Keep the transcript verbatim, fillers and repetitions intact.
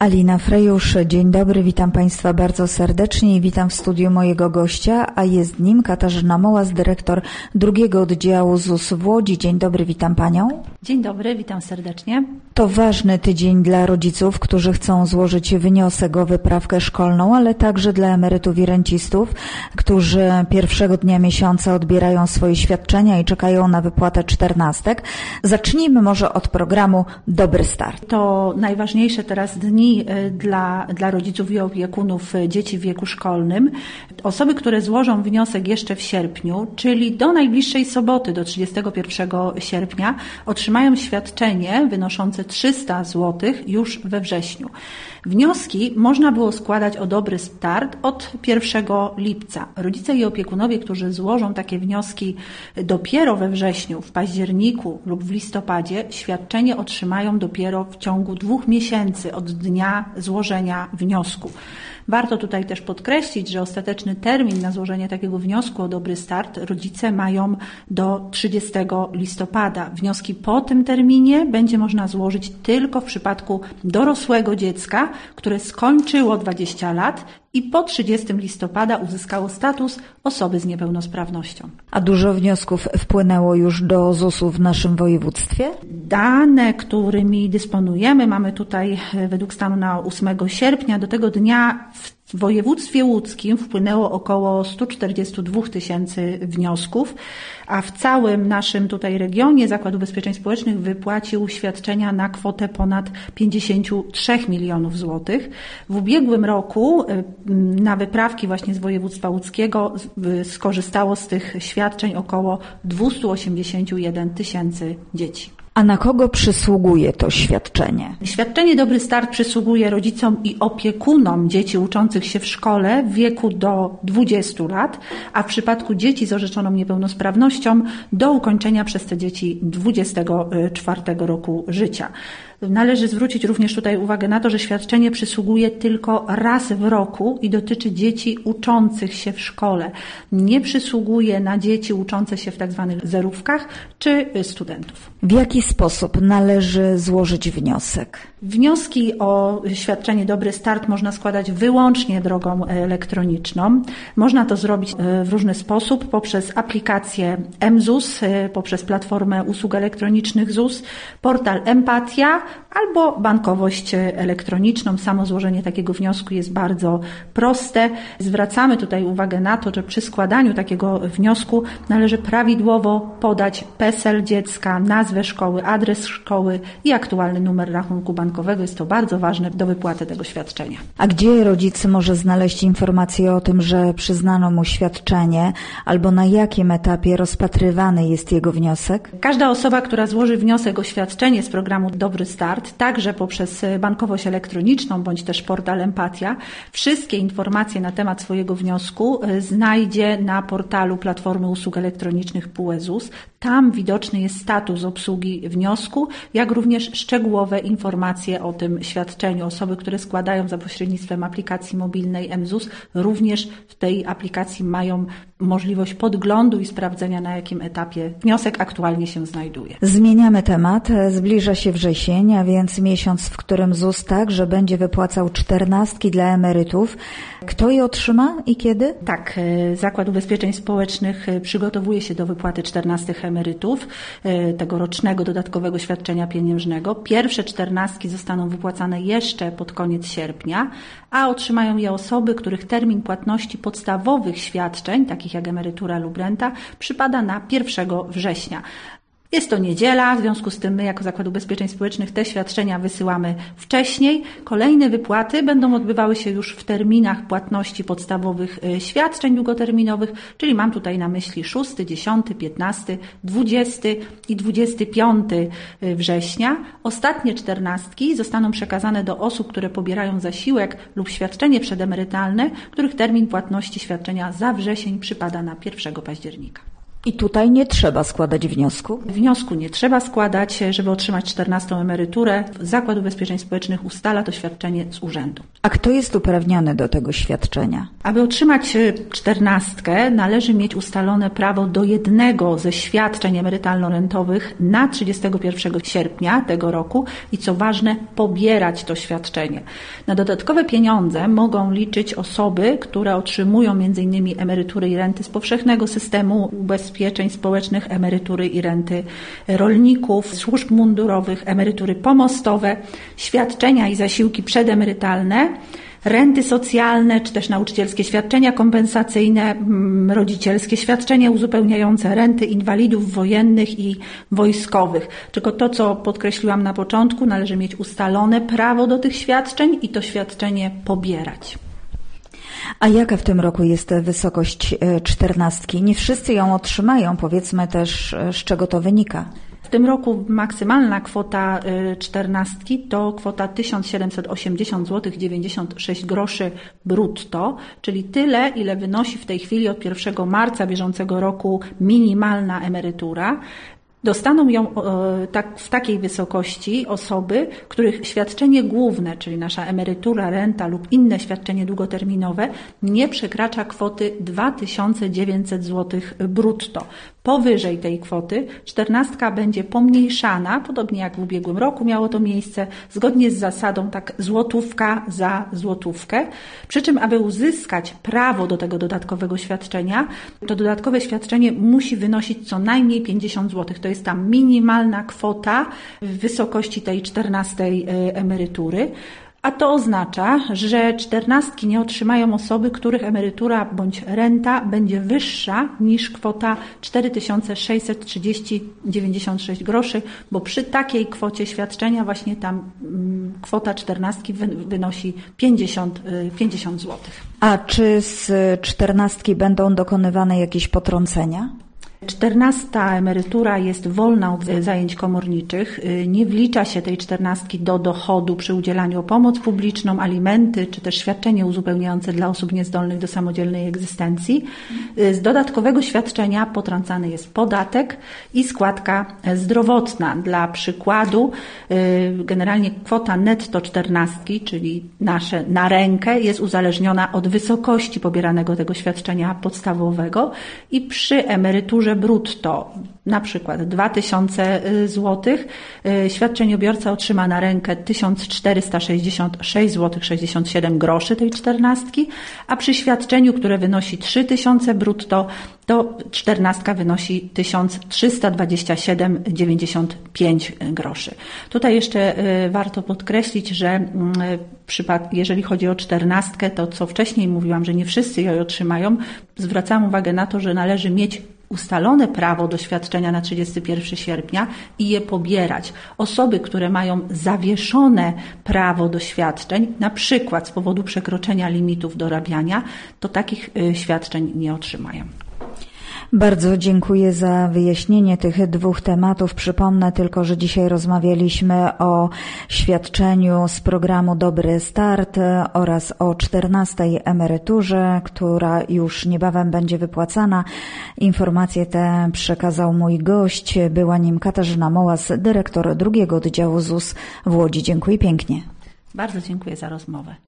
Alina Frejusz, dzień dobry, witam Państwa bardzo serdecznie i witam w studiu mojego gościa, a jest nim Katarzyna Mołas, dyrektor drugiego oddziału Z U S w Łodzi. Dzień dobry, witam Panią. Dzień dobry, witam serdecznie. To ważny tydzień dla rodziców, którzy chcą złożyć wniosek o wyprawkę szkolną, ale także dla emerytów i rencistów, którzy pierwszego dnia miesiąca odbierają swoje świadczenia i czekają na wypłatę czternastek. Zacznijmy może od programu Dobry Start. To najważniejsze teraz dni dla, dla rodziców i opiekunów dzieci w wieku szkolnym. Osoby, które złożą wniosek jeszcze w sierpniu, czyli do najbliższej soboty, do trzydziestego pierwszego sierpnia, otrzymają świadczenie wynoszące trzysta złotych już we wrześniu. Wnioski można było składać o Dobry Start od pierwszego lipca. Rodzice i opiekunowie, którzy złożą takie wnioski dopiero we wrześniu, w październiku lub w listopadzie, świadczenie otrzymają dopiero w ciągu dwóch miesięcy od dnia złożenia wniosku. Warto tutaj też podkreślić, że ostateczny termin na złożenie takiego wniosku o Dobry Start rodzice mają do trzydziestego listopada. Wnioski po tym terminie będzie można złożyć tylko w przypadku dorosłego dziecka, które skończyło dwadzieścia lat i po trzydziestego listopada uzyskało status osoby z niepełnosprawnością. A dużo wniosków wpłynęło już do Z U S u w naszym województwie? Dane, którymi dysponujemy, mamy tutaj według stanu na ósmego sierpnia, do tego dnia w W województwie łódzkim wpłynęło około sto czterdzieści dwa tysięcy wniosków, a w całym naszym tutaj regionie Zakład Ubezpieczeń Społecznych wypłacił świadczenia na kwotę ponad pięćdziesiąt trzy milionów złotych. W ubiegłym roku na wyprawki właśnie z województwa łódzkiego skorzystało z tych świadczeń około dwieście osiemdziesiąt jeden tysięcy dzieci. A na kogo przysługuje to świadczenie? Świadczenie Dobry Start przysługuje rodzicom i opiekunom dzieci uczących się w szkole w wieku do dwudziestu lat, a w przypadku dzieci z orzeczoną niepełnosprawnością do ukończenia przez te dzieci dwudziestego czwartego roku życia. Należy zwrócić również tutaj uwagę na to, że świadczenie przysługuje tylko raz w roku i dotyczy dzieci uczących się w szkole. Nie przysługuje na dzieci uczące się w tak zwanych zerówkach czy studentów. W jaki sposób należy złożyć wniosek? Wnioski o świadczenie Dobry Start można składać wyłącznie drogą elektroniczną. Można to zrobić w różny sposób, poprzez aplikację M Z U S, poprzez platformę usług elektronicznych Z U S, portal Empatia albo bankowość elektroniczną. Samo złożenie takiego wniosku jest bardzo proste. Zwracamy tutaj uwagę na to, że przy składaniu takiego wniosku należy prawidłowo podać PESEL dziecka, nazwę szkoły, adres szkoły i aktualny numer rachunku bankowego. Jest to bardzo ważne do wypłaty tego świadczenia. A gdzie rodzic może znaleźć informację o tym, że przyznano mu świadczenie, albo na jakim etapie rozpatrywany jest jego wniosek? Każda osoba, która złoży wniosek o świadczenie z programu Dobry Start, także poprzez bankowość elektroniczną bądź też portal Empatia, wszystkie informacje na temat swojego wniosku znajdzie na portalu Platformy Usług Elektronicznych P U E Z U S. Tam widoczny jest status obsługi wniosku, jak również szczegółowe informacje o tym świadczeniu. Osoby, które składają za pośrednictwem aplikacji mobilnej M Z U S, również w tej aplikacji mają możliwość podglądu i sprawdzenia, na jakim etapie wniosek aktualnie się znajduje. Zmieniamy temat. Zbliża się wrzesień, a więc miesiąc, w którym Z U S także będzie wypłacał czternastki dla emerytów. Kto je otrzyma i kiedy? Tak, Zakład Ubezpieczeń Społecznych przygotowuje się do wypłaty czternastek emerytów, tego rocznego dodatkowego świadczenia pieniężnego. Pierwsze czternastki zostaną wypłacane jeszcze pod koniec sierpnia, a otrzymają je osoby, których termin płatności podstawowych świadczeń, takich jak emerytura lub renta, przypada na pierwszego września. Jest to niedziela, w związku z tym my jako Zakład Ubezpieczeń Społecznych te świadczenia wysyłamy wcześniej. Kolejne wypłaty będą odbywały się już w terminach płatności podstawowych świadczeń długoterminowych, czyli mam tutaj na myśli szósty, dziesiąty, piętnasty, dwudziesty i dwudziesty piąty września. Ostatnie czternastki zostaną przekazane do osób, które pobierają zasiłek lub świadczenie przedemerytalne, których termin płatności świadczenia za wrzesień przypada na pierwszego października. I tutaj nie trzeba składać wniosku? Wniosku nie trzeba składać, żeby otrzymać czternastą emeryturę. Zakład Ubezpieczeń Społecznych ustala to świadczenie z urzędu. A kto jest uprawniony do tego świadczenia? Aby otrzymać czternastkę, należy mieć ustalone prawo do jednego ze świadczeń emerytalno-rentowych na trzydziestego pierwszego sierpnia tego roku i co ważne, pobierać to świadczenie. Na dodatkowe pieniądze mogą liczyć osoby, które otrzymują między innymi emerytury i renty z powszechnego systemu ubezpieczeń społecznych, emerytury i renty rolników, służb mundurowych, emerytury pomostowe, świadczenia i zasiłki przedemerytalne, renty socjalne, czy też nauczycielskie świadczenia kompensacyjne, rodzicielskie świadczenia uzupełniające, renty inwalidów wojennych i wojskowych. Tylko to, co podkreśliłam na początku, należy mieć ustalone prawo do tych świadczeń i to świadczenie pobierać. A jaka w tym roku jest wysokość czternastki? Nie wszyscy ją otrzymają. Powiedzmy też, z czego to wynika. W tym roku maksymalna kwota czternastki to kwota tysiąc siedemset osiemdziesiąt złotych dziewięćdziesiąt sześć groszy brutto, czyli tyle, ile wynosi w tej chwili od pierwszego marca bieżącego roku minimalna emerytura. Dostaną ją tak, w takiej wysokości osoby, których świadczenie główne, czyli nasza emerytura, renta lub inne świadczenie długoterminowe nie przekracza kwoty dwa tysiące dziewięćset złotych brutto. Powyżej tej kwoty czternastka będzie pomniejszana, podobnie jak w ubiegłym roku miało to miejsce, zgodnie z zasadą tak złotówka za złotówkę. Przy czym, aby uzyskać prawo do tego dodatkowego świadczenia, to dodatkowe świadczenie musi wynosić co najmniej pięćdziesiąt złotych. To jest ta minimalna kwota w wysokości tej czternastej emerytury. A to oznacza, że czternastki nie otrzymają osoby, których emerytura bądź renta będzie wyższa niż kwota cztery tysiące sześćset trzydzieści złotych dziewięćdziesiąt sześć groszy, bo przy takiej kwocie świadczenia właśnie tam kwota czternastki wynosi pięćdziesiąt, pięćdziesiąt złotych. A czy z czternastki będą dokonywane jakieś potrącenia? Czternasta emerytura jest wolna od zajęć komorniczych. Nie wlicza się tej czternastki do dochodu przy udzielaniu o pomoc publiczną, alimenty czy też świadczenie uzupełniające dla osób niezdolnych do samodzielnej egzystencji. Z dodatkowego świadczenia potrącany jest podatek i składka zdrowotna. Dla przykładu generalnie kwota netto czternastki, czyli nasze na rękę, jest uzależniona od wysokości pobieranego tego świadczenia podstawowego i przy emeryturze brutto, na przykład dwa tysiące złotych, świadczeniobiorca otrzyma na rękę tysiąc czterysta sześćdziesiąt sześć złotych sześćdziesiąt siedem groszy tej czternastki, a przy świadczeniu, które wynosi trzy tysiące brutto, to czternastka wynosi tysiąc trzysta dwadzieścia siedem złotych dziewięćdziesiąt pięć groszy. Tutaj jeszcze warto podkreślić, że jeżeli chodzi o czternastkę, to co wcześniej mówiłam, że nie wszyscy ją otrzymają, zwracam uwagę na to, że należy mieć ustalone prawo do świadczenia na trzydziestego pierwszego sierpnia i je pobierać. Osoby, które mają zawieszone prawo do świadczeń, na przykład z powodu przekroczenia limitów dorabiania, to takich świadczeń nie otrzymają. Bardzo dziękuję za wyjaśnienie tych dwóch tematów. Przypomnę tylko, że dzisiaj rozmawialiśmy o świadczeniu z programu Dobry Start oraz o czternastej emeryturze, która już niebawem będzie wypłacana. Informacje te przekazał mój gość. Była nim Katarzyna Mołas, dyrektor drugiego oddziału Z U S w Łodzi. Dziękuję pięknie. Bardzo dziękuję za rozmowę.